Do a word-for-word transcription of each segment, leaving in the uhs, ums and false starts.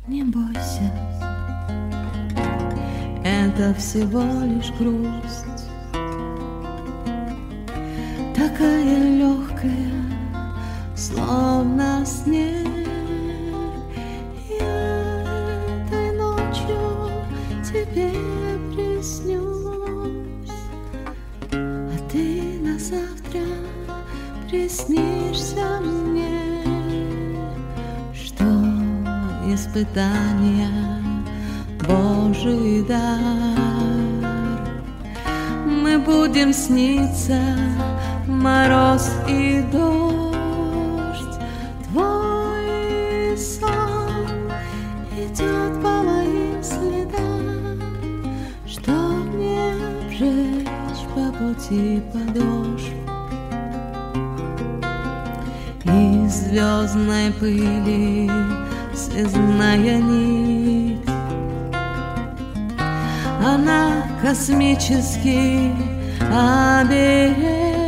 Не бойся, это всего лишь грусть, такая легкая, словно снег. Я этой ночью тебе приснюсь, а ты на завтра приснишься мне, что испытания Божий дар. Мы будем сниться мороз и дождь. Твой сон идет по моим следам, чтоб не обжечь по пути подошв. Из звездной пыли связная нить, она космический оберег,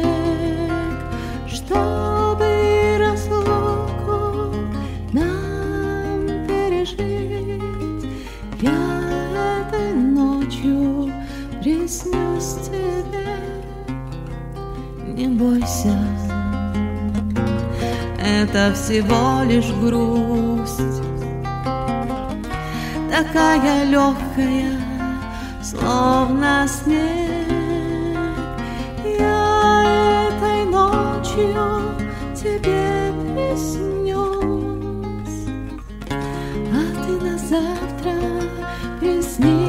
чтобы разлуку нам пережить. Я этой ночью приснюсь тебе. Не бойся, это всего лишь грусть, такая легкая, словно снег. Я этой ночью тебе приснюсь, а ты на завтра приснись.